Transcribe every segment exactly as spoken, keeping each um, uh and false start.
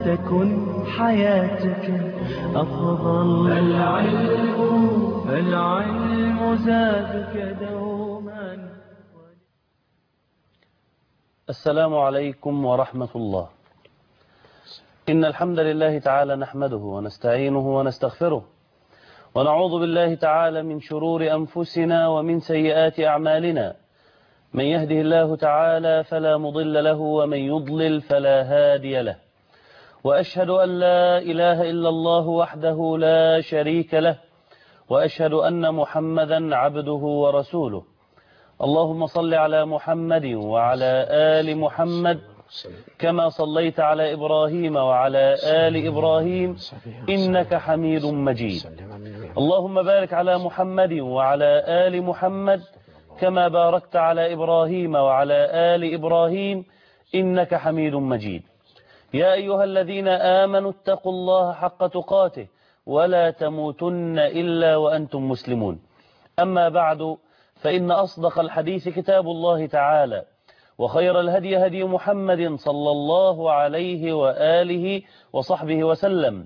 تكن حياتك أفضل. العلم العلم زادك دوما. السلام عليكم ورحمة الله. إن الحمد لله تعالى نحمده ونستعينه ونستغفره، ونعوذ بالله تعالى من شرور أنفسنا ومن سيئات أعمالنا. من يهده الله تعالى فلا مضل له، ومن يضلل فلا هادي له. وأشهد أن لا إله إلا الله وحده لا شريك له، وأشهد أن محمدا عبده ورسوله. اللهم صل على محمد وعلى آل محمد كما صليت على إبراهيم وعلى آل إبراهيم إنك حميد مجيد. اللهم بارك على محمد وعلى آل محمد كما باركت على إبراهيم وعلى آل إبراهيم إنك حميد مجيد. يا أيها الذين آمنوا اتقوا الله حق تقاته ولا تموتن إلا وأنتم مسلمون. أما بعد، فإن أصدق الحديث كتاب الله تعالى، وخير الهدي هدي محمد صلى الله عليه وآله وصحبه وسلم،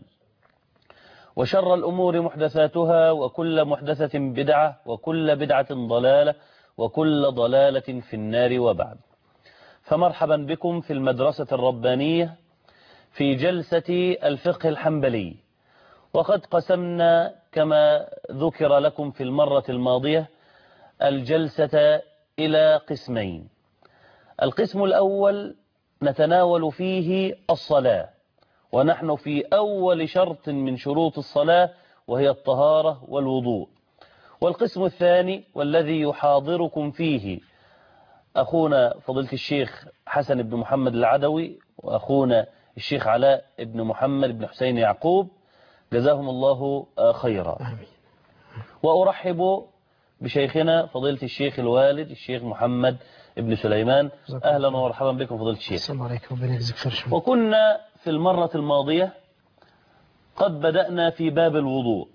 وشر الأمور محدثاتها، وكل محدثة بدعة، وكل بدعة ضلالة، وكل ضلالة في النار. وبعد، فمرحبا بكم في المدرسة الربانية في جلسة الفقه الحنبلي. وقد قسمنا كما ذكر لكم في المرة الماضية الجلسة إلى قسمين. القسم الأول نتناول فيه الصلاة، ونحن في أول شرط من شروط الصلاة وهي الطهارة والوضوء. والقسم الثاني والذي يحاضركم فيه أخونا فضيلة الشيخ حسن بن محمد العدوي، وأخونا الشيخ علاء بن محمد بن حسين يعقوب، جزاهم الله خيرا. وأرحب بشيخنا فضيلة الشيخ الوالد الشيخ محمد بن سليمان. أهلا ومرحبا بكم فضيلة الشيخ. السلام عليكم. وكنا في المرة الماضية قد بدأنا في باب الوضوء،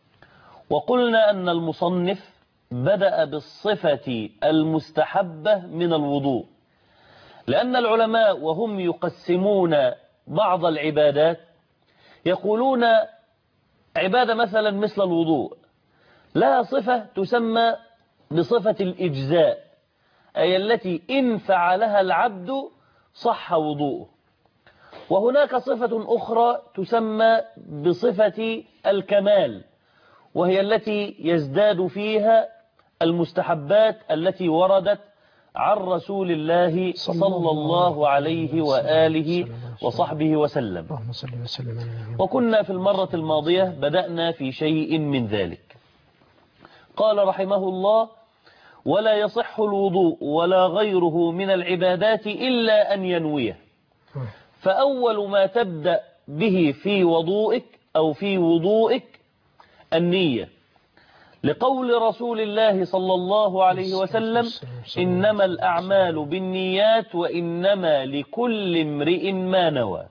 وقلنا أن المصنف بدأ بالصفة المستحبة من الوضوء، لأن العلماء وهم يقسمون بعض العبادات يقولون عبادة مثلا مثل الوضوء لها صفة تسمى بصفة الإجزاء، أي التي إن فعلها العبد صح وضوءه. وهناك صفة أخرى تسمى بصفة الكمال، وهي التي يزداد فيها المستحبات التي وردت عن رسول الله صلى الله عليه وآله وصحبه وسلم. وكنا في المرة الماضية بدأنا في شيء من ذلك. قال رحمه الله: ولا يصح الوضوء ولا غيره من العبادات إلا أن ينويه. فأول ما تبدأ به في وضوئك أو في وضوئك النية، لقول رسول الله صلى الله عليه وسلم: إنما الأعمال بالنيات وإنما لكل امرئ ما نوى.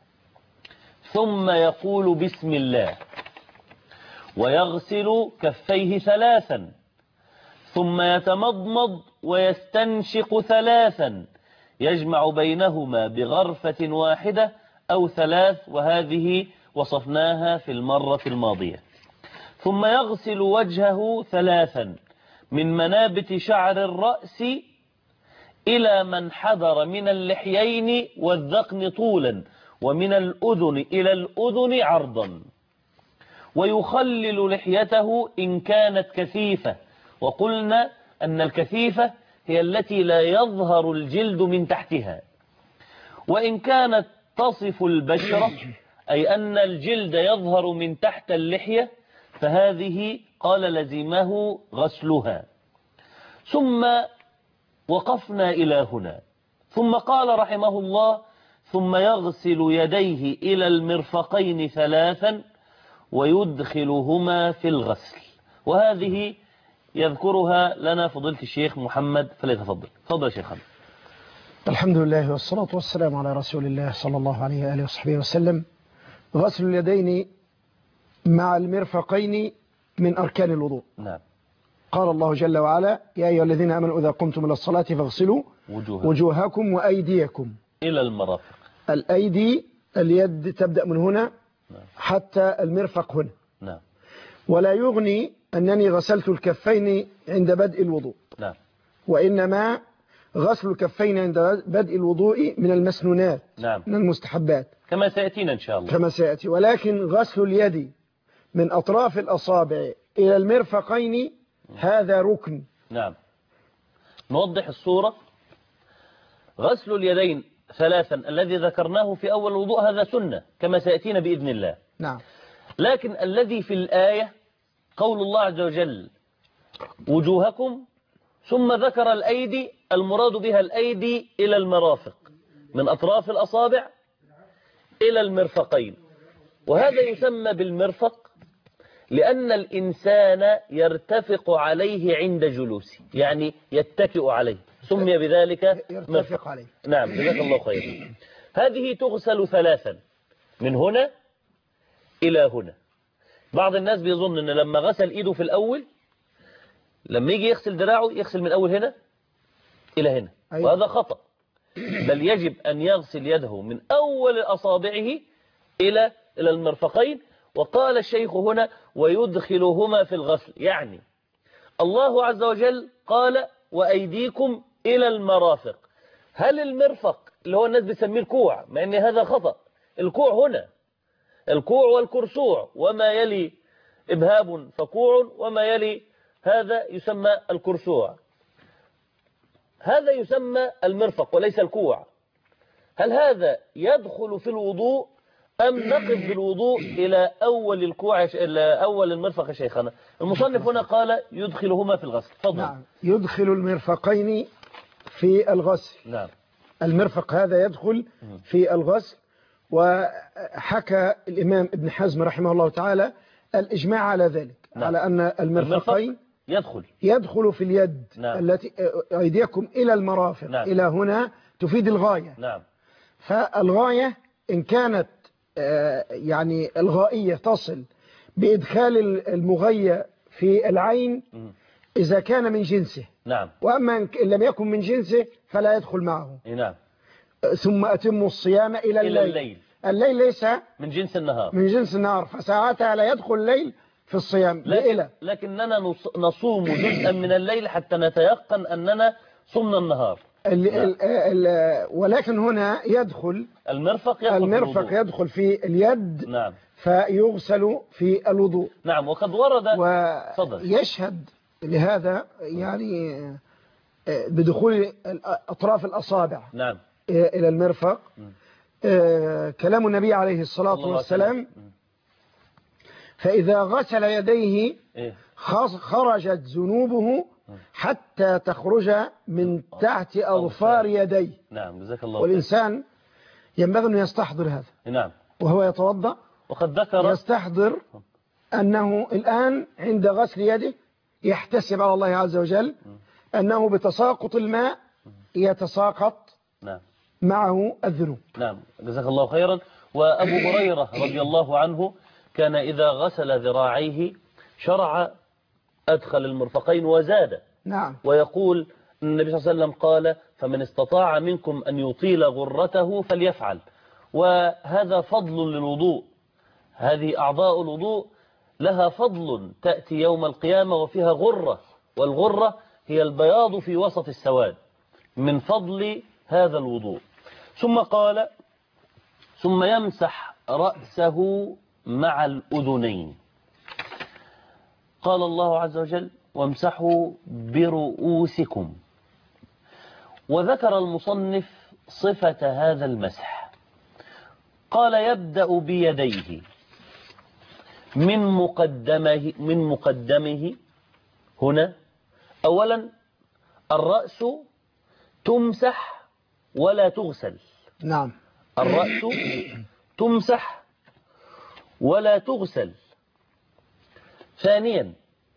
ثم يقول بسم الله، ويغسل كفيه ثلاثا، ثم يتمضمض ويستنشق ثلاثا، يجمع بينهما بغرفة واحدة أو ثلاث، وهذه وصفناها في المرة الماضية. ثم يغسل وجهه ثلاثا من منابت شعر الرأس إلى من حضر من اللحيين والذقن طولا، ومن الأذن إلى الأذن عرضا، ويخلل لحيته إن كانت كثيفة. وقلنا أن الكثيفة هي التي لا يظهر الجلد من تحتها. وإن كانت تصف البشرة، أي أن الجلد يظهر من تحت اللحية، فهذه قال لزمه غسلها. ثم وقفنا إلى هنا، ثم قال رحمه الله: ثم يغسل يديه إلى المرفقين ثلاثا ويدخلهما في الغسل. وهذه يذكرها لنا فضيلة الشيخ محمد، فليتفضل. تفضل شيخ محمد. الحمد لله والصلاة والسلام على رسول الله صلى الله عليه وآله وصحبه وسلم. غسل اليدين مع المرفقين من أركان الوضوء. نعم. قال الله جل وعلا: يا أيها الذين آمنوا إذا قمتم إلى الصلاة فاغسلوا وجوهكم, وجوهكم وأيديكم إلى المرافق. الأيدي اليد تبدأ من هنا حتى المرفق هنا. نعم. ولا يغني أنني غسلت الكفين عند بدء الوضوء. نعم. وإنما غسل الكفين عند بدء الوضوء من المسنونات. نعم. من المستحبات كما سيأتينا إن شاء الله. كما سيأتي. ولكن غسل اليد من أطراف الأصابع إلى المرفقين هذا ركن. نعم. نوضح الصورة. غسل اليدين ثلاثا الذي ذكرناه في أول الوضوء هذا سنة كما سيأتينا بإذن الله. نعم. لكن الذي في الآية قول الله عز وجل وجوهكم ثم ذكر الأيدي، المراد بها الأيدي إلى المرافق من أطراف الأصابع إلى المرفقين، وهذا يسمى بالمرفق لأن الإنسان يرتفق عليه عند جلوسه، يعني يتكئ عليه، سمي بذلك يرتفق عليه. نعم جزاك الله خير. هذه تغسل ثلاثا من هنا إلى هنا. بعض الناس بيظن أن لما غسل إيده في الأول لما يجي يغسل دراعه يغسل من أول هنا إلى هنا. أيوة. وهذا خطأ، بل يجب أن يغسل يده من أول أصابعه إلى إلى المرفقين. وقال الشيخ هنا ويدخلهما في الغسل، يعني الله عز وجل قال وأيديكم إلى المرافق. هل المرفق اللي هو الناس بيسميه الكوع، مع أن هذا خطأ، الكوع هنا الكوع والكرسوع، وما يلي إبهاب فكوع وما يلي هذا يسمى الكرسوع، هذا يسمى المرفق وليس الكوع. هل هذا يدخل في الوضوء أم نقف بالوضوء إلى أول الكوع إلى أول المرفق يا شيخنا؟ المصنف هنا قال يدخلهما في الغسل. تفضل. نعم. يدخل المرفقين في الغسل. نعم. المرفق هذا يدخل في الغسل. وحكى الإمام ابن حزم رحمه الله تعالى الإجماع على ذلك. نعم. على أن المرفقين يدخل يدخل في اليد. نعم. التي أيديكم إلى المرافق. نعم. إلى هنا تفيد الغاية. نعم. فالغاية إن كانت يعني الغائية تصل بإدخال المغية في العين إذا كان من جنسه. نعم. وأما إن لم يكن من جنسه فلا يدخل معه. نعم. ثم أتم الصيام إلى الليل. إلى الليل. الليل ليس من جنس النهار. من جنس النهار، فساعتها لا يدخل الليل في الصيام. لكن لكننا نصوم جزءا من الليل حتى نتيقن أننا صمنا النهار. ال ال ال ولكن هنا يدخل المرفق يدخل المرفق في يدخل في اليد. نعم. فيغسل في الوضوء. نعم. وقد ورد ويشهد لهذا يعني بدخول أطراف الأصابع نعم. إلى المرفق كلام النبي عليه الصلاة والسلام فإذا غسل يديه خرجت ذنوبه حتى تخرج من تحت أظفار يديه. نعم جزاك الله. والإنسان ينبغي أن يستحضر هذا. نعم. وهو يتوضأ وقد ذكر يستحضر أنه الآن عند غسل يده يحتسب على الله عز وجل أنه بتساقط الماء يتساقط نعم. معه الذنوب. نعم جزاك الله خيرا. وأبو هريرة رضي الله عنه كان إذا غسل ذراعيه شرع أدخل المرفقين وزاد. نعم. ويقول النبي صلى الله عليه وسلم قال فمن استطاع منكم أن يطيل غرته فليفعل. وهذا فضل للوضوء، هذه أعضاء الوضوء لها فضل تأتي يوم القيامة وفيها غرة، والغرة هي البياض في وسط السواد من فضل هذا الوضوء. ثم قال ثم يمسح رأسه مع الأذنين. قال الله عز وجل وامسحوا برؤوسكم. وذكر المصنف صفة هذا المسح، قال يبدأ بيديه من مقدمه من مقدمه هنا. أولا الرأس تمسح ولا تغسل. نعم. الرأس تمسح ولا تغسل. ثانيا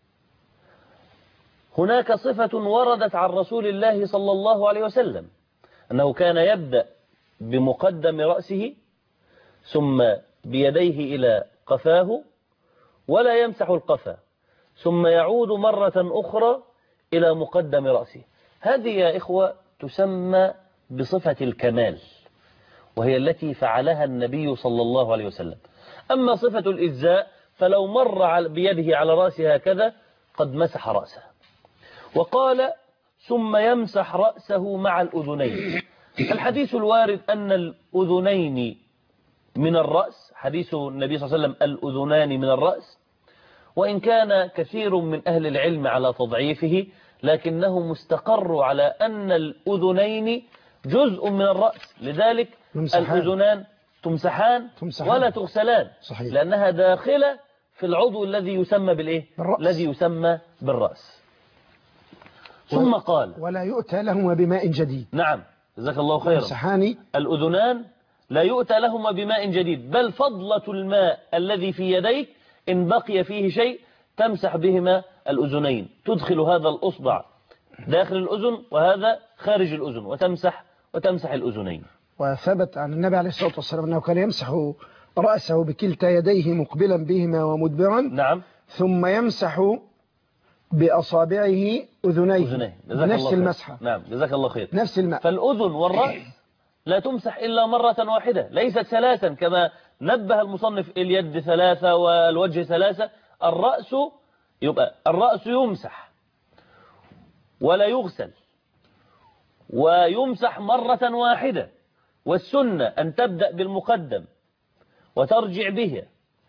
هناك صفة وردت عن رسول الله صلى الله عليه وسلم أنه كان يبدأ بمقدم رأسه ثم بيديه إلى قفاه ولا يمسح القفا، ثم يعود مرة أخرى إلى مقدم رأسه. هذه يا إخوة تسمى بصفة الكمال، وهي التي فعلها النبي صلى الله عليه وسلم. أما صفة الإجزاء فلو مر بيده على رأسه هكذا قد مسح رأسه. وقال ثم يمسح رأسه مع الأذنين. الحديث الوارد أن الأذنين من الرأس، حديث النبي صلى الله عليه وسلم الأذنان من الرأس، وإن كان كثير من أهل العلم على تضعيفه لكنه مستقر على أن الأذنين جزء من الرأس، لذلك يمسحان. الأذنان تمسحان, تمسحان ولا تغسلان، صحيح. لأنها داخلة في العضو الذي يسمى بالإيه؟ بالرأس. الذي يسمى بالرأس. ثم قال ولا يؤتى لهما بماء جديد. نعم جزاك الله خيرا. يمسحان الأذنان لا يؤتى لهما بماء جديد، بل فضلة الماء الذي في يديك إن بقي فيه شيء تمسح بهما الأذنين، تدخل هذا الأصبع داخل الأذن وهذا خارج الأذن وتمسح وتمسح الأذنين. وثبت عن النبي عليه الصلاة والسلام أنه كان يمسح رأسه بكلتا يديه مقبلا بهما ومدبرا. نعم. ثم يمسح بأصابعه أذنيه أذنيه. نفس المسحة. نعم جزاك الله خير. نفس الماء. فالأذن والرأس لا تمسح إلا مرة واحدة، ليست ثلاثا كما نبه المصنف، اليد ثلاثة والوجه ثلاثة. الرأس يبقى الرأس يمسح ولا يغسل ويمسح مرة واحدة، والسنة أن تبدأ بالمقدم وترجع به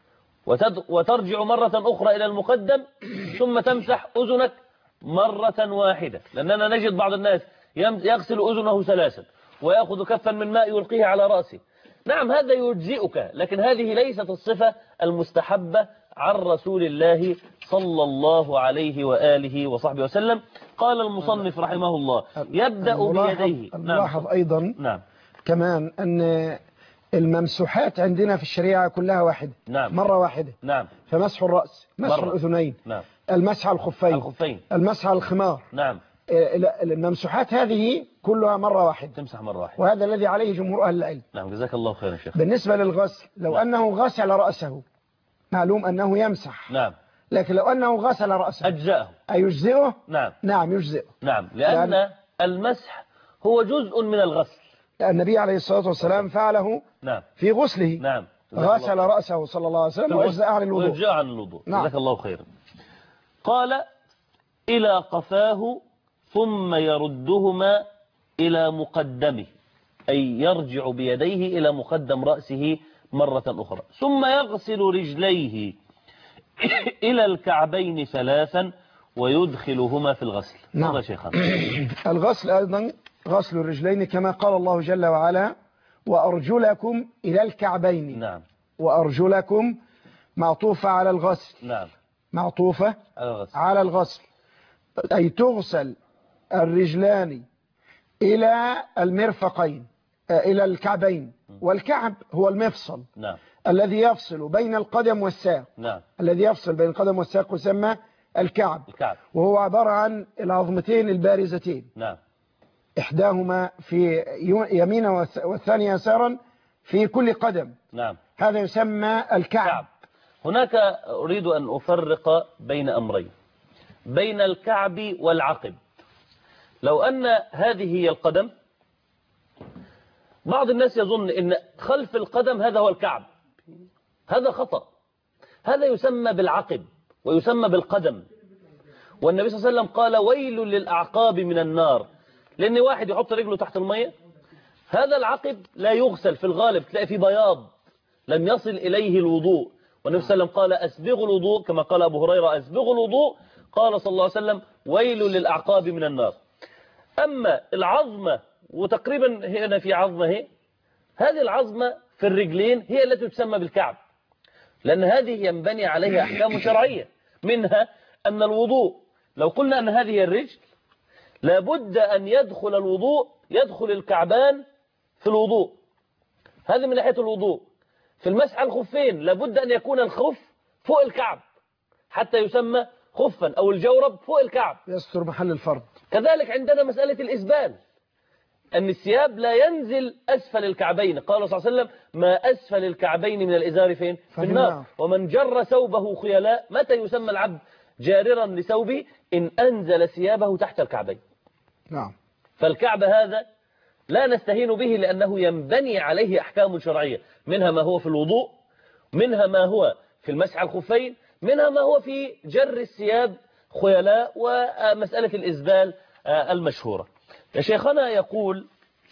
وترجع مرة أخرى إلى المقدم ثم تمسح أذنك مرة واحدة، لأننا نجد بعض الناس يغسل أذنه ثلاثا ويأخذ كفا من ماء يلقيه على رأسه. نعم هذا يجزئك، لكن هذه ليست الصفة المستحبة عن رسول الله صلى الله عليه وآله وصحبه وسلم. قال المصنف رحمه الله يبدأ بيديه. نلاحظ أيضا نعم كمان أن الممسوحات عندنا في الشريعة كلها واحدة. نعم. مرة واحدة. نعم. فمسح الرأس، مسح مرة. الأذنين. نعم. المسح على الخفين. الخفين. المسح على الخمار. نعم. الممسوحات هذه كلها مرة واحدة، تمسح مرة واحدة، وهذا الذي عليه جمهور أهل العلم. نعم جزاك الله خيرا شيخ. بالنسبة للغسل لو نعم. أنه غسل رأسه معلوم أنه يمسح. نعم. لكن لو أنه غسل رأسه أجزأه. أيجزئه؟ نعم. نعم يجزئه. نعم لأن لأن المسح هو جزء من الغسل. النبي عليه الصلاة والسلام فعله نعم. في غسله. نعم غسل رأسه صلى الله عليه وسلم وأجزأ عن الوضوء. وأجزأ عن الوضوء. نعم. جزاك الله خيرا. قال إلى قفاه ثم يردهما إلى مقدمه، أي يرجع بيديه إلى مقدم رأسه مرة أخرى، ثم يغسل رجليه إلى الكعبين ثلاثا ويدخلهما في الغسل. نعم. هذا شيخنا. الغسل أيضا غسل الرجلين كما قال الله جل وعلا وأرجلكم إلى الكعبين. نعم. وأرجلكم معطوفة على الغسل. نعم. معطوفة على الغسل. على الغسل أي تغسل الرجلان إلى المرفقين إلى الكعبين، والكعب هو المفصل. نعم. الذي يفصل بين القدم والساق. نعم. الذي يفصل بين القدم والساق يسمى الكعب. الكعب. وهو عبارة عن العظمتين البارزتين. نعم. إحداهما في يمينا والثانية يسارا في كل قدم. نعم. هذا يسمى الكعب. كعب. هناك أريد أن أفرق بين أمرين، بين الكعب والعقب. لو أن هذه هي القدم، بعض الناس يظن أن خلف القدم هذا هو الكعب، هذا خطأ. هذا يسمى بالعقب ويسمى بالقدم. والنبي صلى الله عليه وسلم قال ويل للأعقاب من النار، لأن واحد يحط رجله تحت المية، هذا العقب لا يغسل في الغالب، تلاقي فيه بياض لم يصل إليه الوضوء. والنبي صلى الله عليه وسلم قال أسبغوا الوضوء، كما قال أبو هريرة أسبغوا الوضوء، قال صلى الله عليه وسلم ويل للأعقاب من النار. أما العظمة، وتقريبا هنا في عظمة هي، هذه العظمة في الرجلين هي التي تسمى بالكعب، لأن هذه ينبني عليها أحكام شرعية، منها أن الوضوء لو قلنا أن هذه الرجل لابد أن يدخل الوضوء يدخل الكعبان في الوضوء، هذه من ناحية الوضوء. في المسح الخفين لابد أن يكون الخف فوق الكعب حتى يسمى خفا، أو الجورب فوق الكعب يستر محل الفرض. كذلك عندنا مسألة الإسبال، أن الثياب لا ينزل أسفل الكعبين، قال صلى الله عليه وسلم ما أسفل الكعبين من الإزار فين؟ في النار. ومن جر ثوبه خيلاء، متى يسمى العبد جاررا لثوبه؟ إن أنزل ثيابه تحت الكعبين. نعم. فالكعب هذا لا نستهين به لأنه ينبني عليه أحكام شرعية، منها ما هو في الوضوء، منها ما هو في المسح على الخفين، منها ما هو في جر الثياب خيلاء، ومسألة الإسبال المشهورة. يا شيخنا يقول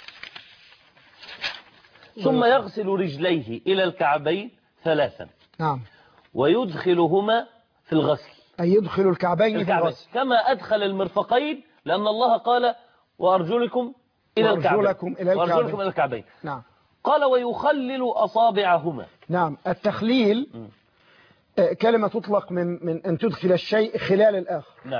ثم يغسل رجليه إلى الكعبين ثلاثا. نعم. ويدخلهما في الغسل، أي يدخل الكعبين في الغسل كما أدخل المرفقين، لأن الله قال وأرجلكم إلى الكعبين، وأرجلكم إلى الكعبين. وأرجلكم إلى الكعبين. نعم. قال ويخلل أصابعهما. نعم. التخليل كلمة تطلق من من أن تدخل الشيء خلال الآخر. نعم.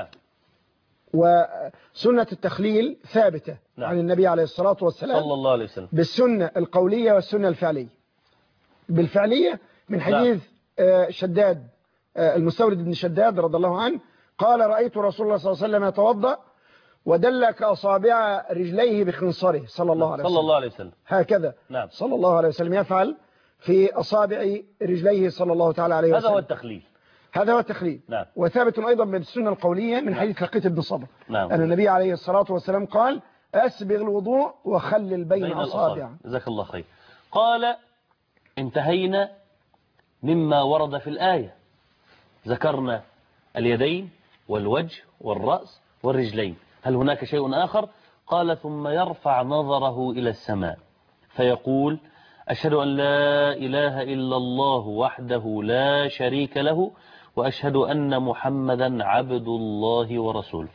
وسنة التخليل ثابتة نعم. عن النبي عليه الصلاة والسلام صلى الله عليه وسلم، بالسنة القولية والسنة الفعلية. بالفعلية من حديث نعم. شداد المستورد بن شداد رضي الله عنه قال رأيت رسول الله صلى الله عليه وسلم يتوضأ ودلك أصابع رجليه بخنصره صلى الله عليه وسلم. صلى الله عليه وسلم هكذا. نعم. صلى الله عليه وسلم يفعل في أصابع رجليه صلى الله تعالى عليه وسلم. هذا هو التخليل. هذا هو التخليل. نعم. وثابت أيضا من السنة القولية من حديث لقيط بن صبر. نعم. أن النبي عليه الصلاة والسلام قال أسبغ الوضوء وخلل بين, بين أصابع. جزاك الله خير. قال انتهينا مما ورد في الآية، ذكرنا اليدين والوجه والرأس والرجلين، هل هناك شيء آخر؟ قال ثم يرفع نظره إلى السماء فيقول أشهد أن لا إله إلا الله وحده لا شريك له وأشهد أن محمدا عبد الله ورسوله.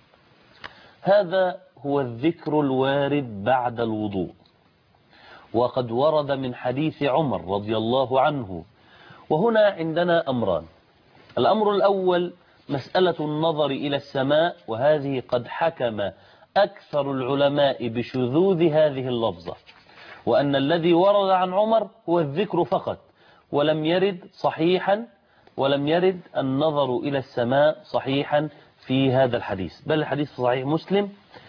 هذا هو الذكر الوارد بعد الوضوء، وقد ورد من حديث عمر رضي الله عنه. وهنا عندنا أمران. الأمر الأول مسألة النظر إلى السماء، وهذه قد حكم أكثر العلماء بشذوذ هذه اللفظة، وأن الذي ورد عن عمر هو الذكر فقط، ولم يرد صحيحا ولم يرد النظر إلى السماء صحيحا في هذا الحديث، بل الحديث صحيح مسلم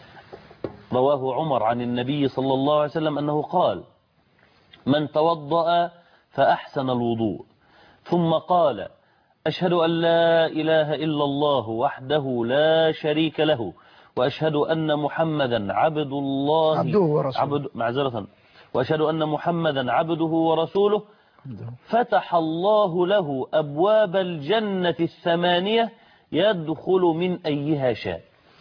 رواه عمر عن النبي صلى الله عليه وسلم أنه قال من توضأ فأحسن الوضوء ثم قال أشهد أن لا إله إلا الله وحده لا شريك له وأشهد أن محمدا عبد الله عبده ورسوله عبد معذرة وأشهد أن محمدا عبده ورسوله فتح الله له أبواب الجنة الثمانية يدخل من أيها شاء.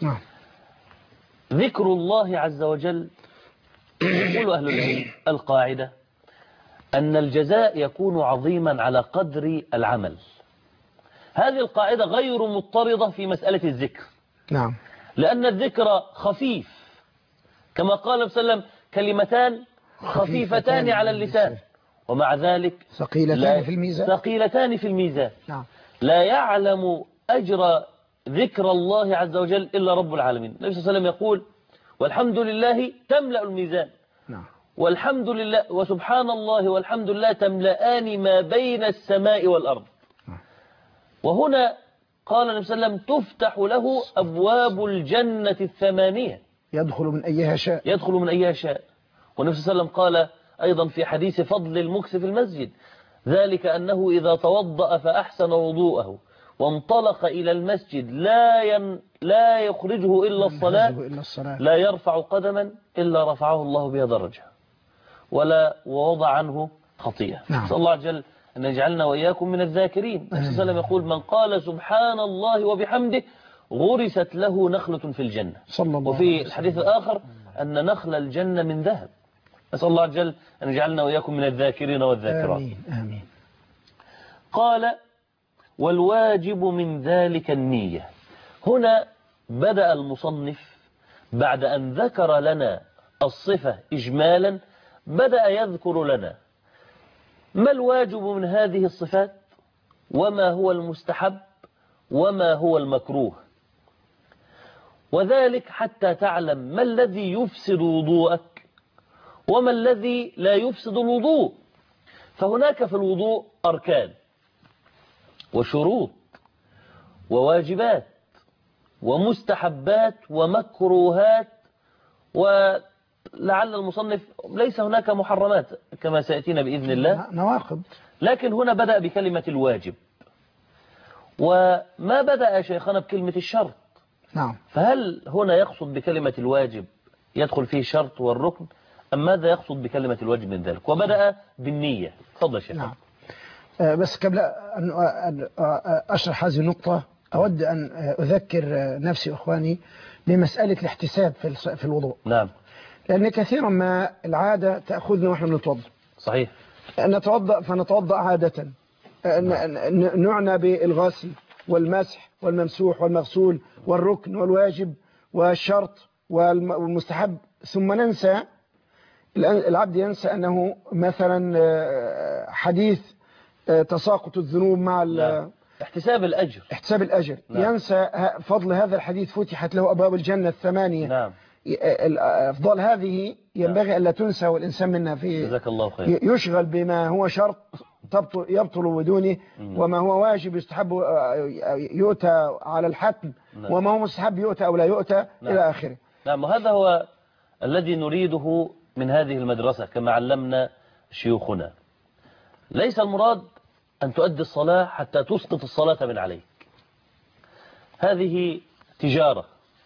ذكر الله عز وجل، يقول أهل العلم القاعدة أن الجزاء يكون عظيما على قدر العمل. هذه القاعدة غير مضطردة في مسألة الذكر. نعم. لأن الذكر خفيف، كما قال صلى الله عليه وسلم كلمتان خفيفتان على اللسان ومع ذلك ثقيلتان في الميزان ثقيلتان في الميزان. نعم. لا يعلم أجر ذكر الله عز وجل إلا رب العالمين. النبي صلى الله عليه وسلم يقول والحمد لله تملأ الميزان. نعم. والحمد لله وسبحان الله والحمد لله تملأان ما بين السماء والأرض. نعم. وهنا قال النبي صلى الله عليه وسلم تفتح له أبواب الجنة الثمانية يدخل من أيها شاء يدخل من أيها شاء. والنبي صلى الله عليه وسلم قال أيضا في حديث فضل المكث في المسجد ذلك أنه إذا توضأ فأحسن وضوءه وانطلق إلى المسجد لا ين لا يخرجه إلا الصلاة لا يرفع قدما إلا رفعه الله بها درجة ولا ووضع عنه خطيئة. نعم. نسأل الله عز وجل أن يجعلنا وإياكم من الذاكرين. النبي صلى الله عليه وسلم يقول من قال سبحان الله وبحمده غرست له نخلة في الجنة. وفي الحديث الآخر أن نخل الجنة من ذهب. نسأل الله عز وجل أن يجعلنا وإياكم من الذاكرين والذاكرات. آمين آمين. قال والواجب من ذلك النية. هنا بدأ المصنف بعد أن ذكر لنا الصفة إجمالا بدأ يذكر لنا ما الواجب من هذه الصفات وما هو المستحب وما هو المكروه، وذلك حتى تعلم ما الذي يفسد وضوءك وما الذي لا يفسد الوضوء. فهناك في الوضوء أركان وشروط وواجبات ومستحبات ومكروهات، ولعل المصنف ليس هناك محرمات كما سيأتينا بإذن الله، نواقض. لكن هنا بدأ بكلمة الواجب، وما بدأ شيخنا بكلمة الشرط. نعم. فهل هنا يقصد بكلمة الواجب يدخل فيه الشرط والركن، أم ماذا يقصد بكلمة الواجب من ذلك؟ وبدأ بالنية. تفضل شيخ. نعم. بس قبل أن أشرح هذه النقطة أود أن أذكر نفسي وإخواني بمسألة الاحتساب في الوضوء. نعم. لأن كثيرا ما العادة تأخذنا ونحن نتوضأ. صحيح. نتوضأ فنتوضأ عادة، نعنى بالغسل والمسح والممسوح والمغسول والركن والواجب والشرط والمستحب، ثم ننسى، العبد ينسى أنه مثلا حديث تساقط الذنوب مع نعم. احتساب الأجر احتساب الأجر. نعم. ينسى فضل هذا الحديث، فتحت له أبواب الجنة الثمانية. نعم. الأفضال هذه ينبغي ألا تنسى، والإنسان منا في جزاك الله خير يشغل بما هو شرط تبطل يبطل بدونه، وما هو واجب يستحب يؤتى على الحتم، نعم. وما هو مستحب يؤتى أو لا يؤتى. نعم. إلى آخره. نعم. وهذا هو الذي نريده من هذه المدرسة كما علمنا شيوخنا. ليس المراد أن تؤدي الصلاة حتى تسقط الصلاة من عليك، هذه تجارة،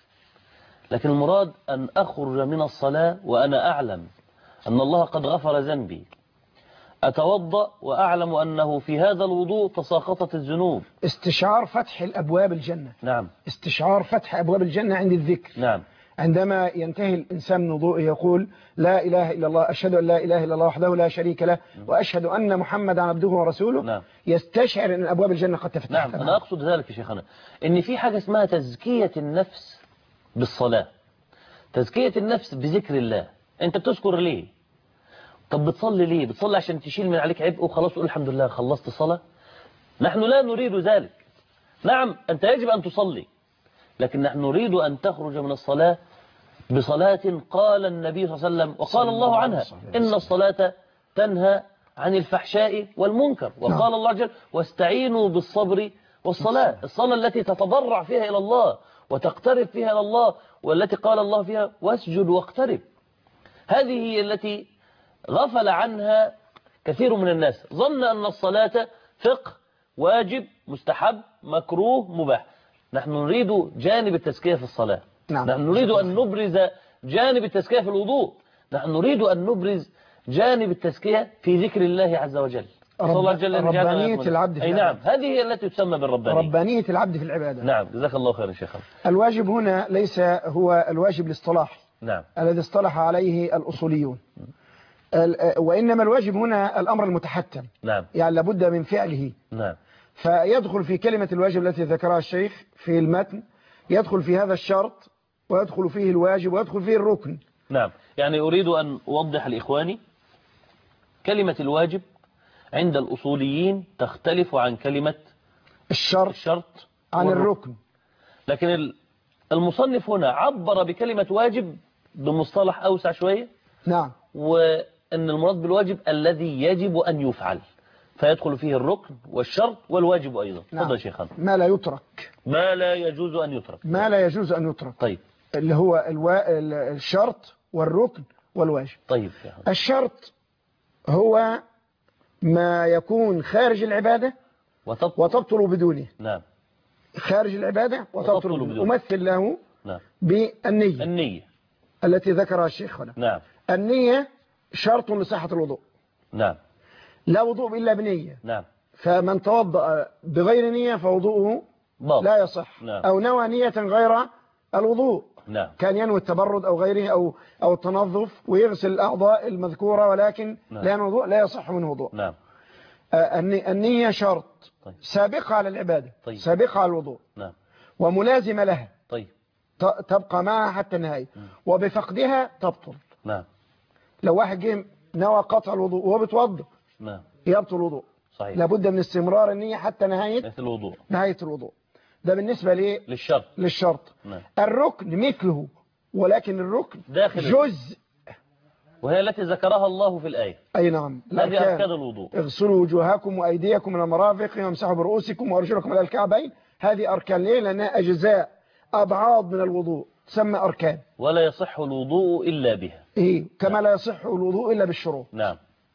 لكن المراد أن أخرج من الصلاة وأنا أعلم أن الله قد غفر ذنبي، أتوضأ وأعلم أنه في هذا الوضوء تساقطت الذنوب. استشعار فتح الأبواب الجنة. نعم. استشعار فتح أبواب الجنة عند الذكر. نعم. عندما ينتهي الإنسان من وضوءه يقول لا إله إلا الله، أشهد أن لا إله إلا الله وحده لا شريك له، وأشهد أن محمدا عبده ورسوله. نعم. يستشعر أن أبواب الجنة قد تفتح. نعم. أنا أقصد ذلك يا شيخنا، إن في حاجة اسمها تزكية النفس بالصلاة، تزكية النفس بذكر الله. أنت بتذكر ليه؟ طب بتصلي ليه؟ بتصلي عشان تشيل من عليك عبء وخلاص تقول الحمد لله خلصت صلاة؟ نحن لا نريد ذلك. نعم أنت يجب أن تصلي، لكن نحن نريد أن تخرج من الصلاة بصلاة قال النبي صلى الله عليه وسلم وقال الله عنها إن الصلاة تنهى عن الفحشاء والمنكر، وقال الله عز وجل واستعينوا بالصبر والصلاة. الصلاة التي تتضرع فيها إلى الله وتقترب فيها إلى الله، والتي قال الله فيها واسجد واقترب. هذه هي التي غفل عنها كثير من الناس، ظن أن الصلاة فقه واجب مستحب مكروه مباح. نحن نريد جانب التزكية في الصلاة. نعم. نحن نريد أن نبرز جانب التزكية في الوضوء. نحن نريد أن نبرز جانب التزكية في ذكر الله عز وجل. رب... ربانية العبد في أي نعم. هذه هي التي تسمى بالربانية، ربانية العبد في العبادة. نعم. جزاك الله خير شيخ. الواجب هنا ليس هو الواجب الاصطلاحي. نعم. الذي اصطلح عليه الأصوليون، وإنما الواجب هنا الأمر المتحتم. نعم. يعني لابد من فعله. نعم. فيدخل في كلمة الواجب التي ذكرها الشيخ في المتن، يدخل في هذا الشرط ويدخل فيه الواجب ويدخل فيه الركن. نعم. يعني أريد أن أوضح لإخواني كلمة الواجب عند الأصوليين تختلف عن كلمة الشرط, الشرط عن والركن. الركن. لكن المصنف هنا عبر بكلمة واجب بمصطلح أوسع شوية. نعم. وأن المراد بالواجب الذي يجب أن يفعل، فيدخل فيه الركن والشرط والواجب أيضا. نعم. تفضل شيخنا. ما لا يترك، ما لا يجوز أن يترك، ما لا يجوز أن يترك. طيب. اللي هو الوا... الشرط والركن والواجب. طيب. الشرط هو ما يكون خارج العبادة وتبطل, وتبطل بدونه. نعم. خارج العبادة وتبطل, وتبطل بدونه. أمثل له نعم. بالنية النية التي ذكرها الشيخ هنا. نعم. النية شرط لصحة الوضوء. نعم. لا وضوء إلا بنية. نعم. فمن توضأ بغير نية فوضوءه باب. لا يصح. نعم. أو نوى نية غير الوضوء. نعم. كان ينوي التبرد أو غيره أو أو التنظف ويغسل الأعضاء المذكورة، ولكن نعم. لا وضوء، لا يصح منه وضوء. نعم. النية شرط. طيب. سابقة على العبادة. طيب. سابقة على الوضوء. نعم. وملازمة لها. طيب. تبقى معها حتى النهاية. وبفقدها تبطل. نعم. لو واحد جه نوى قطع الوضوء وهو بيتوضا، نعم، يبطل الوضوء. صحيح. لابد من استمرار النية حتى نهاية الوضوء. نهاية الوضوء. ده بالنسبة ليه؟ للشرط. للشرط. نعم. الركن مثله، ولكن الركن داخل جزء، وهي التي ذكرها الله في الآية. أي نعم. هذه أركان الوضوء. اغسلوا وجوهكم وأيديكم من المرافق وامسحوا برؤوسكم وأرجلكم إلى الكعبين. هذه أركان. ليه؟ لأنها أجزاء أبعاد من الوضوء تسمى أركان. ولا يصح الوضوء إلا بها. إيه، كما نعم. لا يصح الوضوء إلا بالشروط. نعم.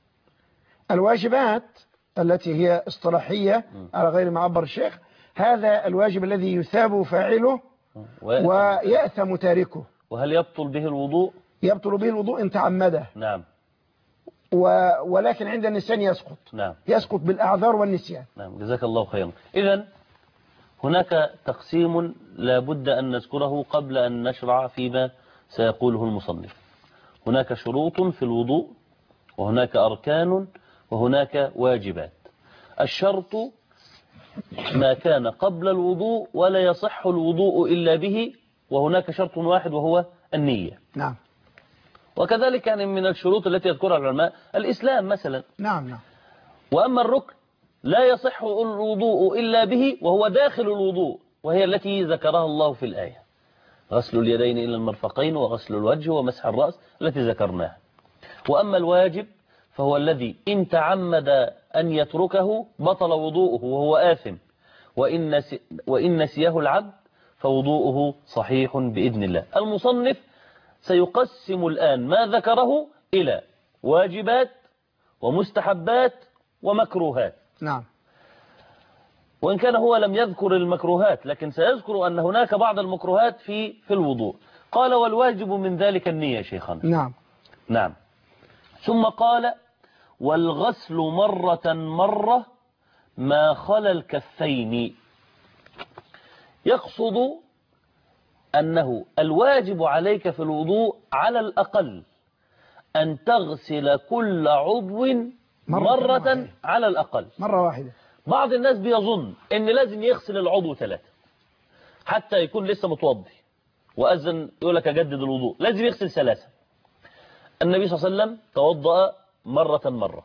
الواجبات التي هي اصطلاحية م. على غير ما عبر الشيخ، هذا الواجب الذي يثاب فاعله و... ويأثم تاركه. وهل يبطل به الوضوء؟ يبطل به الوضوء إن تعمده، نعم. و... ولكن عند النسيان يسقط. نعم. يسقط بالأعذار والنسيان. نعم، جزاك الله خيرا. إذن هناك تقسيم لا بد أن نذكره قبل أن نشرع فيما سيقوله المصنف. هناك شروط في الوضوء، وهناك أركان، وهناك واجبات. الشرط ما كان قبل الوضوء ولا يصح الوضوء إلا به، وهناك شرط واحد وهو النية. نعم. وكذلك يعني من الشروط التي يذكرها العلماء الإسلام مثلا. نعم نعم. وأما الركن لا يصح الوضوء إلا به وهو داخل الوضوء، وهي التي ذكرها الله في الآية: غسل اليدين إلى المرفقين وغسل الوجه ومسح الرأس، التي ذكرناها. وأما الواجب فهو الذي إن تعمد أن يتركه بطل وضوءه وهو آثم، وإن نسي وإن نسيه العبد فوضوءه صحيح بإذن الله. المصنف سيقسم الآن ما ذكره إلى واجبات ومستحبات ومكروهات. نعم. وإن كان هو لم يذكر المكروهات، لكن سيذكر أن هناك بعض المكروهات في في الوضوء. قال: والواجب من ذلك النية شيخنا. نعم. نعم. ثم قال: والغسل مرة مرة ما خلا الكفين. يقصد أنه الواجب عليك في الوضوء على الأقل أن تغسل كل عضو مرة, مرة على الأقل مرة واحدة. بعض الناس بيظن أن لازم يغسل العضو ثلاثة حتى يكون لسه متوضي، وأذن يقول لك أجدد الوضوء، لازم يغسل ثلاثة. النبي صلى الله عليه وسلم توضأ مرة مرة،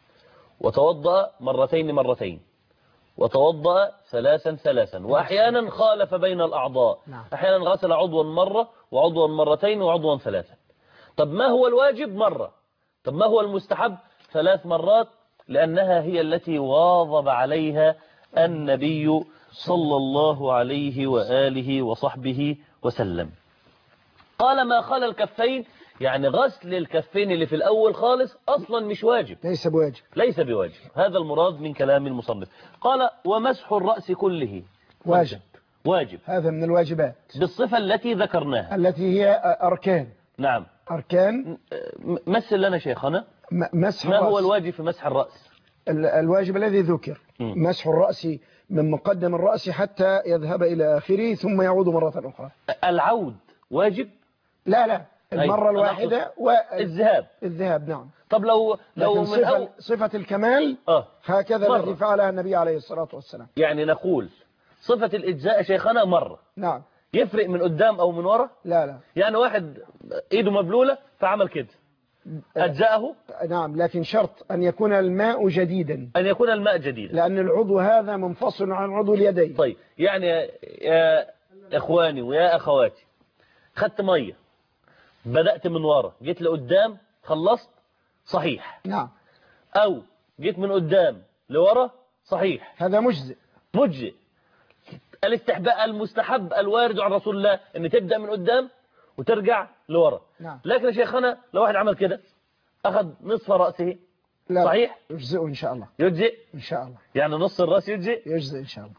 وتوضأ مرتين مرتين، وتوضأ ثلاثا ثلاثا، وأحيانا خالف بين الأعضاء. نعم. أحيانا غسل عضوا مرة وعضوا مرتين وعضوا ثلاثا. طب ما هو الواجب؟ مرة. طب ما هو المستحب؟ ثلاث مرات، لأنها هي التي واظب عليها النبي صلى الله عليه وآله وصحبه وسلم. قال: ما خلا الكفين، يعني غسل الكفين اللي في الأول خالص أصلا مش واجب، ليس بواجب، ليس بواجب. هذا المراد من كلام المصنف. قال: ومسح الرأس كله واجب، واجب، هذا من الواجبات بالصفة التي ذكرناها، التي هي أركان. نعم. أركان. مثل لنا شيخنا مسح ما الرأس. هو الواجب في مسح الرأس؟ الواجب الذي ذكر م. مسح الرأس من مقدم الرأس حتى يذهب إلى آخره ثم يعود مرة أخرى. العود واجب؟ لا لا، المرة الواحدة والذهاب. الذهاب نعم. طب لو لو من صفة, أول... صفة الكمال آه. هكذا التي فعلها النبي عليه الصلاة والسلام. يعني نقول صفة الإجزاء شيخنا مرة. نعم. يفرق من قدام أو من ورا؟ لا لا. يعني واحد إيده مبلولة فعمل كده أجزاءه؟ نعم، لكن شرط أن يكون الماء جديدا، أن يكون الماء جديدا، لأن العضو هذا منفصل عن عضو اليدين. طيب، يعني يا إخواني ويا أخواتي، خدت مية، بدأت من ورا جيت لقدام خلصت، صحيح. نعم. أو جيت من قدام لورا، صحيح، هذا مجزئ مجزئ. الاستحباء المستحب الوارد عن رسول الله أن تبدأ من قدام وترجع لورا. نعم. لكن يا شيخنا لو واحد عمل كده أخذ نصف رأسه، لا صحيح، يجزئ إن شاء الله. يجزئ إن شاء الله، يعني نص الرأس يجزئ يجزئ إن شاء الله.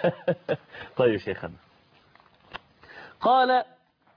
طيب شيخنا، قال: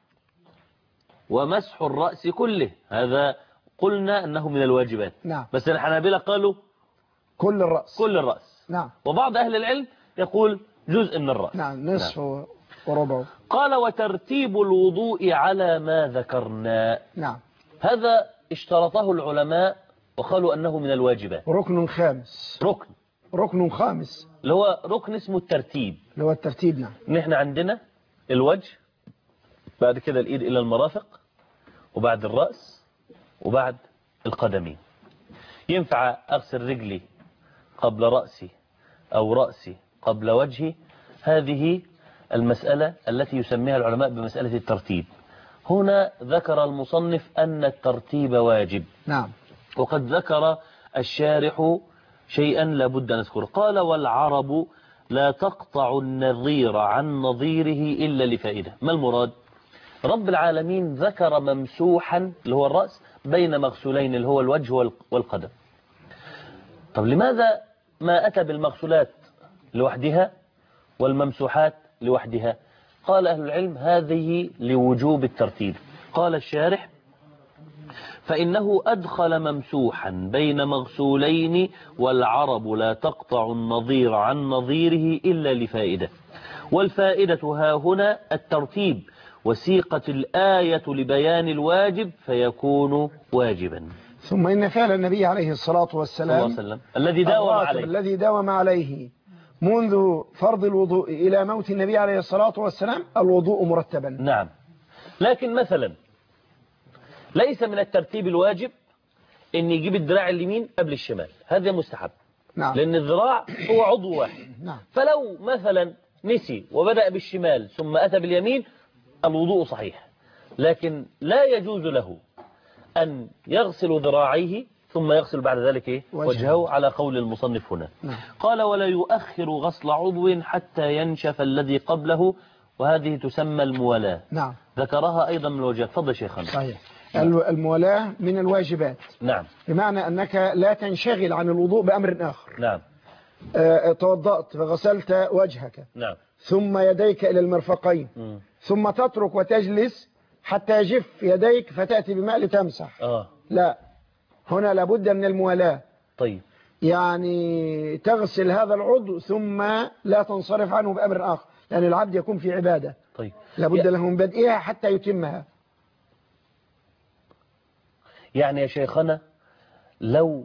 ومسح الرأس كله، هذا قلنا أنه من الواجبات. نعم. بس الحنابلة قالوا كل الرأس. كل الرأس. نعم. وبعض أهل العلم يقول جزء من الرأس. نعم، نصف نعم. وربع. قال: وترتيب الوضوء على ما ذكرنا. نعم. هذا اشترطه العلماء وقالوا أنه من الواجبات. ركن خامس. ركن ركن خامس اللي هو ركن اسمه الترتيب. اللي هو الترتيب. نعم. نحن عندنا الوجه، بعد كده الإيد إلى المرافق، وبعد الرأس، وبعد القدمين. ينفع أغسل رجلي قبل رأسي أو رأسي قبل وجهي؟ هذه المسألة التي يسميها العلماء بمسألة الترتيب. هنا ذكر المصنف أن الترتيب واجب. نعم. وقد ذكر الشارح شيئا لابد أن نذكره. قال: والعرب لا تقطع النظير عن نظيره إلا لفائدة. ما المراد؟ رب العالمين ذكر ممسوحا اللي هو الرأس بين مغسولين اللي هو الوجه والقدم. طب لماذا ما أتى بالمغسولات لوحدها والممسوحات لوحدها؟ قال أهل العلم: هذه لوجوب الترتيب. قال الشارح: فإنه أدخل ممسوحا بين مغسولين، والعرب لا تقطع النظير عن نظيره إلا لفائدة، والفائدة ها هنا الترتيب، وسيقة الآية لبيان الواجب فيكون واجبا. ثم إن فعل النبي عليه الصلاة والسلام صلى الله عليه وسلم الذي داوم عليه الذي داوم عليه منذ فرض الوضوء إلى موت النبي عليه الصلاة والسلام الوضوء مرتبا. نعم. لكن مثلا ليس من الترتيب الواجب ان يجيب الذراع اليمين قبل الشمال، هذا مستحب. نعم. لأن الذراع هو عضو واحد. نعم. فلو مثلا نسي وبدأ بالشمال ثم أتى باليمين الوضوء صحيح، لكن لا يجوز له أن يغسل ذراعيه ثم يغسل بعد ذلك إيه؟ وجهه على قول المصنف هنا. نعم. قال ولا يؤخر غسل عضو حتى ينشف الذي قبله، وهذه تسمى الموالاة. نعم. ذكرها أيضا من الواجبات. تفضل شيخنا. صحيح. الموالاة من الواجبات. نعم. بمعنى أنك لا تنشغل عن الوضوء بأمر آخر. نعم. آه، توضأت فغسلت وجهك. نعم. ثم يديك إلى المرفقين. م. ثم تترك وتجلس حتى يجف يديك فتأتي بماء لتمسح. آه. لا، هنا لابد من الموالاة. طيب. يعني تغسل هذا العضو ثم لا تنصرف عنه بأمر آخر، لأن العبد يكون في عبادة. طيب. لابد ي... له من بدئها حتى يتمها. يعني يا شيخنا لو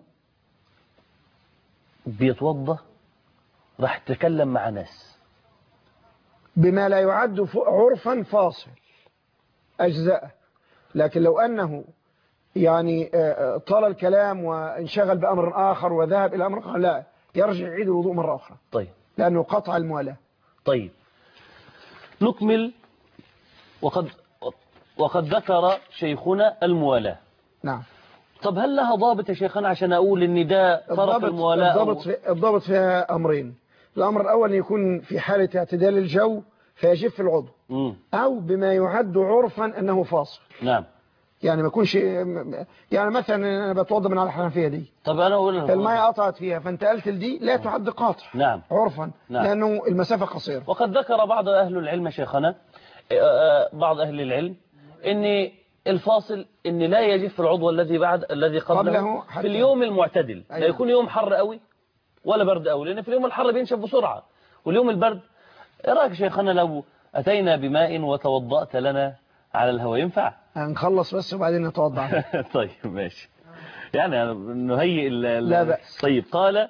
بيتوضى راح تتكلم مع ناس بما لا يعد عرفا فاصل أجزاء، لكن لو أنه يعني طال الكلام وانشغل بأمر آخر وذهب إلى أمر آخر لا، يرجع يعيد الوضوء مرة أخرى. طيب. لأنه قطع الموالاة. طيب نكمل. وقد وقد ذكر شيخنا الموالاة. نعم. طب هل لها ضابط يا شيخنا عشان أقول إن ده طرف الموالاة؟ الضابط, في الضابط فيها أمرين. الأمر الأول يكون في حالة اعتدال الجو فيجف العضو، م. أو بما يعد عرفا أنه فاصل. نعم. يعني ما يكونش، يعني مثلا أنا بتوضى من على الحنفية دي، طب أنا أقول المية قطعت فيها فانتقلت لدي، لا تعد قاطع. نعم. عرفا. نعم. لأنه المسافة قصيرة. وقد ذكر بعض أهل العلم شيخنا، بعض أهل العلم إن الفاصل إن لا يجف العضو الذي بعد الذي قبله, قبله في اليوم المعتدل. أيوة. لا يكون يوم حر قوي ولا برد قوي، لأن في اليوم الحر بينشف بسرعة، واليوم البرد. إيه رأيك شيخنا لو أتينا بماء وتوضأت لنا على الهواء ينفع؟ هنخلص بس وبعدين نتوضأ. طيب ماشي، يعني نهيئ لا بأس. طيب. قال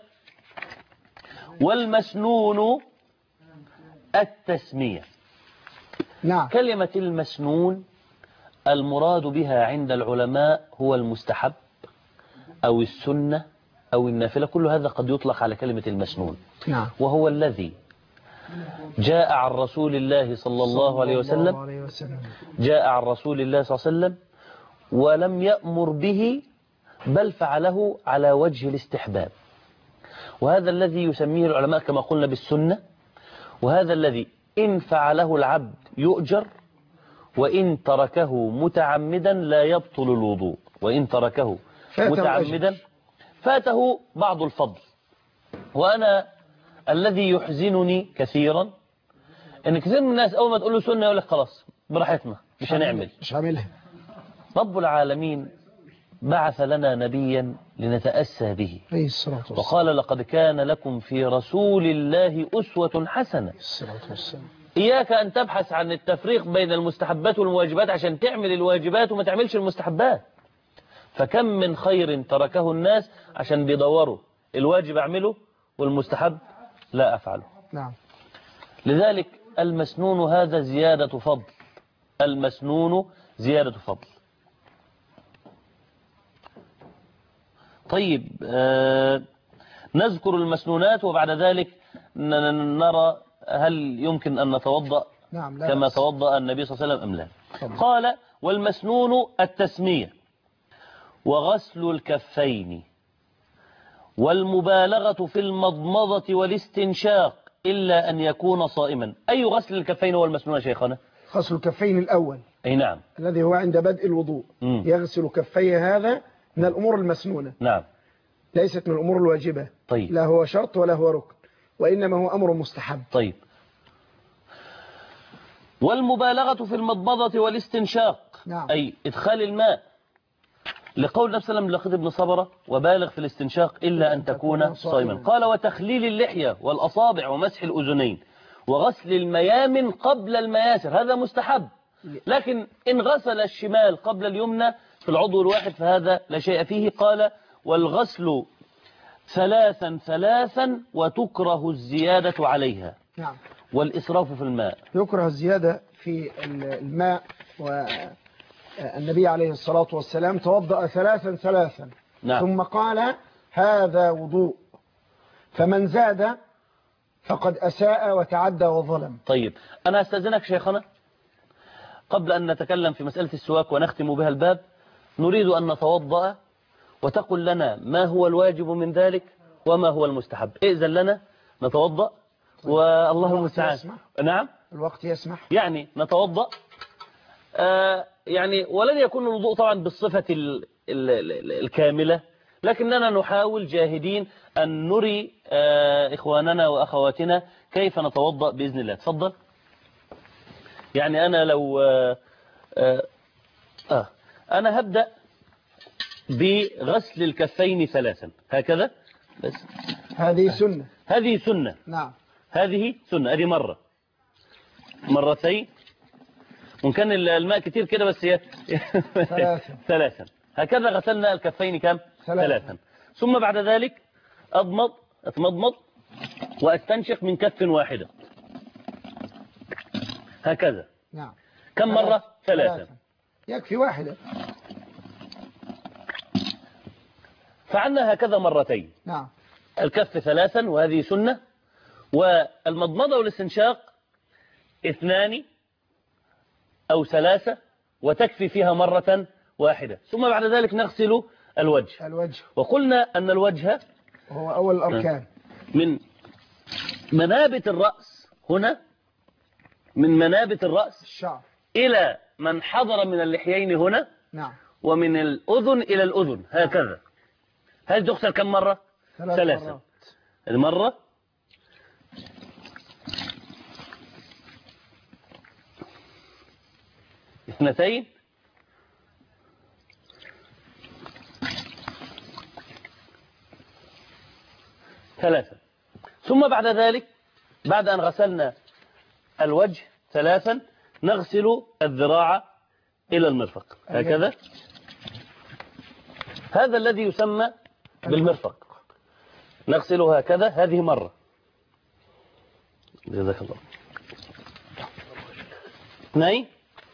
والمسنون التسمية. نعم. كلمة المسنون المراد بها عند العلماء هو المستحب أو السنة أو النافلة، كل هذا قد يطلق على كلمة المسنون. نعم. وهو الذي جاء عن رسول الله صلى الله عليه وسلم جاء عن رسول الله صلى الله عليه وسلم ولم يأمر به، بل فعله على وجه الاستحباب، وهذا الذي يسميه العلماء كما قلنا بالسنة، وهذا الذي إن فعله العبد يؤجر، وإن تركه متعمدا لا يبطل الوضوء، وإن تركه متعمدا فاته بعض الفضل. وأنا الذي يحزنني كثيرا ان كثير من الناس اول ما تقول له سنه يقول لك خلاص براحتنا مش هنعمل مش هعملها. رب العالمين بعث لنا نبيا لنتأسى به، وقال لقد كان لكم في رسول الله أسوة حسنة. إياك أن تبحث عن التفريق بين المستحبات والواجبات عشان تعمل الواجبات وما تعملش المستحبات. فكم من خير تركه الناس عشان بيدوروا الواجب أعمله والمستحب لا أفعله. نعم. لذلك المسنون هذا زيادة فضل، المسنون زيادة فضل. طيب آه نذكر المسنونات وبعد ذلك نرى هل يمكن أن نتوضأ نعم لا كما بس. توضأ النبي صلى الله عليه وسلم أم لا. طبعا. قال والمسنون التسمية وغسل الكفين والمبالغة في المضمضة والاستنشاق إلا أن يكون صائما. أي غسل الكفين هو المسنون يا شيخنا؟ غسل الكفين الأول. أي نعم. الذي هو عند بدء الوضوء. م. يغسل كفيه، هذا من الأمور المسنونة. نعم. ليست من الأمور الواجبة. طيب. لا هو شرط ولا هو ركن، وإنما هو أمر مستحب. طيب. والمبالغة في المضمضة والاستنشاق. نعم. أي إدخال الماء لقول النبي صلى الله عليه وسلم لخالد بن صبرة وبالغ في الاستنشاق إلا أن تكون صائما. قال وتخليل اللحية والأصابع ومسح الأذنين وغسل الميامن قبل المياسر، هذا مستحب، لكن إن غسل الشمال قبل اليمنى في العضو الواحد فهذا لا شيء فيه. قال والغسل ثلاثا ثلاثا وتكره الزيادة عليها. نعم. والإسراف في الماء. يكره الزيادة في الماء، والنبي عليه الصلاة والسلام توضأ ثلاثا ثلاثا. نعم. ثم قال هذا وضوء، فمن زاد فقد أساء وتعدى وظلم. طيب أنا أستأذنك شيخنا قبل أن نتكلم في مسألة السواك ونختم بها الباب، نريد أن نتوضأ وتقول لنا ما هو الواجب من ذلك وما هو المستحب. إذن لنا نتوضأ والله المستعان. نعم الوقت يسمح. يعني نتوضأ آه يعني ولن يكون الوضوء طبعا بالصفة ال ال ال الكاملة، لكننا نحاول جاهدين أن نري آه إخواننا وأخواتنا كيف نتوضأ بإذن الله. تفضل. يعني أنا لو آه آه آه أنا هبدأ بغسل الكفين ثلاثا هكذا بس. هذه سنة. هذه سنة. نعم. هذه سنة. هذه مرة مرتين وإن كان الماء كتير كده بس هي ثلاثا. ثلاثا هكذا غسلنا الكفين كم؟ ثلاثا. ثلاثا. ثم بعد ذلك أضمض أتمضمض وأستنشق من كف واحدة هكذا. نعم. كم مرة؟ ثلاثا. ثلاثا. يكفي واحدة. فعلنا هكذا مرتين. نعم. الكف ثلاثا وهذه سنة، والمضمضة والاستنشاق اثنان أو ثلاثة وتكفي فيها مرة واحدة. ثم بعد ذلك نغسل الوجه. الوجه. وقلنا أن الوجه هو أول الأركان. من منابت الرأس هنا، من منابت الرأس الشعر إلى من حضر من اللحيين هنا. نعم. ومن الأذن إلى الأذن هكذا. هل تغسل كم مرة؟ ثلاث ثلاثة مرات. المرة اثنتين ثلاثة. ثم بعد ذلك بعد أن غسلنا الوجه ثلاثا نغسل الذراع إلى المرفق هكذا. هذا الذي يسمى بالمرفق نغسله هكذا. هذه مرة. جزاك الله. اثنين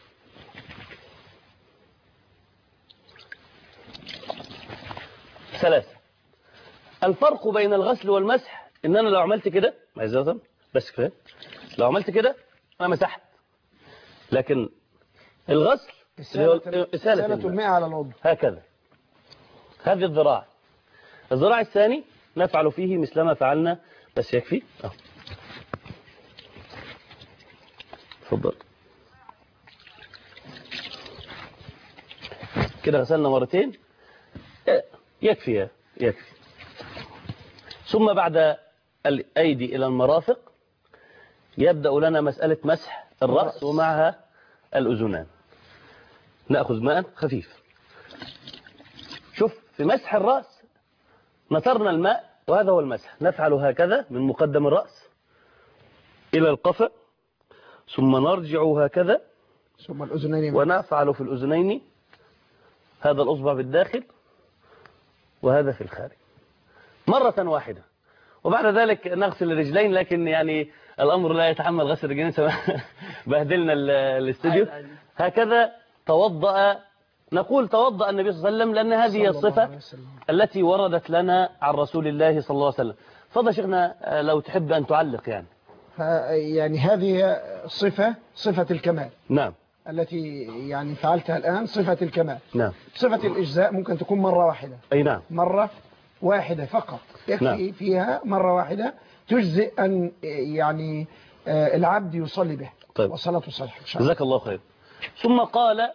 ثلاثة. الفرق بين الغسل والمسح ان انا لو عملت كده معذرة بس كده، لو عملت كده انا مسحت، لكن الغسل إسالة, إسالة الماء على العضو هكذا. هذه الذراع. الذراع الثاني نفعل فيه مثلما فعلنا بس يكفي. اه تفضل. كده غسلنا مرتين يكفي يكفي. ثم بعد الأيدي إلى المرافق يبدأ لنا مسألة مسح الرأس ومعها الأذنان. نأخذ ماء خفيف. شوف في مسح الرأس نثرنا الماء وهذا هو المسح. نفعل هكذا من مقدم الرأس إلى القفا، ثم نرجع هكذا ثم الأذنين، ونفعل في الأذنين هذا الأصبع بالداخل وهذا في الخارج مرة واحدة. وبعد ذلك نغسل الرجلين، لكن يعني الأمر لا يتحمل غسل الرجلين بهدلنا الاستوديو. هكذا توضأ، نقول توضأ النبي صلى الله عليه وسلم لأن هذه الصفة التي وردت لنا عن رسول الله صلى الله عليه وسلم. فضل شيخنا لو تحب أن تعلق يعني. يعني هذه صفة صفة الكمال. نعم. التي يعني فعلتها الآن صفة الكمال. نعم. صفة الإجزاء ممكن تكون مرة واحدة. أي نعم. مرة واحدة فقط يكفي. نعم. فيها مرة واحدة تجزئ أن يعني العبد يصلي به. طيب. وصلاته صحيحة. جزاك الله خير. ثم قال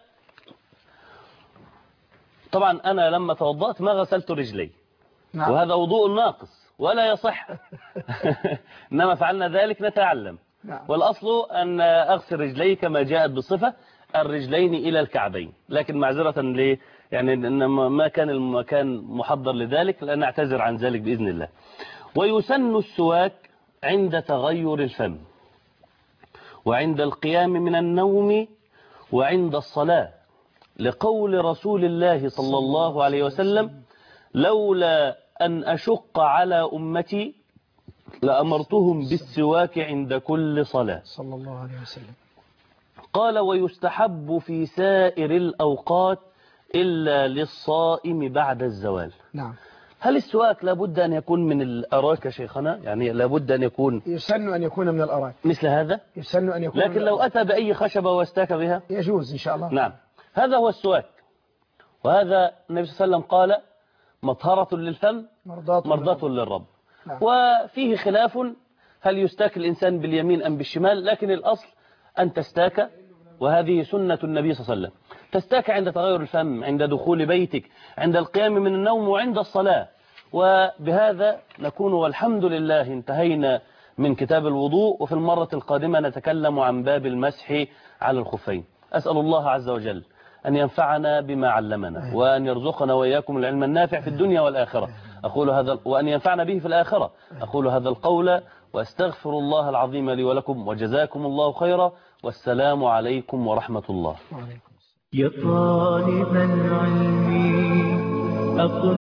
طبعا أنا لما توضأت ما غسلت رجلي. نعم. وهذا وضوء ناقص ولا يصح. إنما فعلنا ذلك نتعلم. نعم. والأصل أن أغسل رجلي كما جاءت بالصفة الرجلين إلى الكعبين، لكن معذرة يعني إنما ما كان المكان محضر لذلك، لأن أعتذر عن ذلك بإذن الله. ويسن السواك عند تغير الفم، وعند القيام من النوم، وعند الصلاة، لقول رسول الله صلى الله عليه وسلم: لولا أن أشق على أمتي لأمرتهم بالسواك عند كل صلاة. صلى الله عليه وسلم. قال: ويستحب في سائر الأوقات إلا للصائم بعد الزوال. نعم. هل السواك لابد أن يكون من الأراك يا شيخنا؟ يعني لابد أن يكون يسن أن يكون من الأراك مثل هذا؟ يسن أن يكون، لكن لو أتى بأي خشبة واستاك بها يجوز إن شاء الله. نعم. هذا هو السواك، وهذا النبي صلى الله عليه وسلم قال: مطهرة للفم مرضاة للرب. نعم. وفيه خلاف هل يستاك الإنسان باليمين أم بالشمال، لكن الأصل أن تستاك، وهذه سنة النبي صلى الله عليه وسلم. تستاك عند تغير الفم، عند دخول بيتك، عند القيام من النوم، وعند الصلاة. وبهذا نكون والحمد لله انتهينا من كتاب الوضوء، وفي المرة القادمة نتكلم عن باب المسح على الخفين. أسأل الله عز وجل أن ينفعنا بما علمنا، وأن يرزقنا وإياكم العلم النافع في الدنيا والآخرة، أقول هذا، وأن ينفعنا به في الآخرة. أقول هذا القول وأستغفر الله العظيم لي ولكم، وجزاكم الله خيرا، والسلام عليكم ورحمة الله. يا طالب العلم أقبل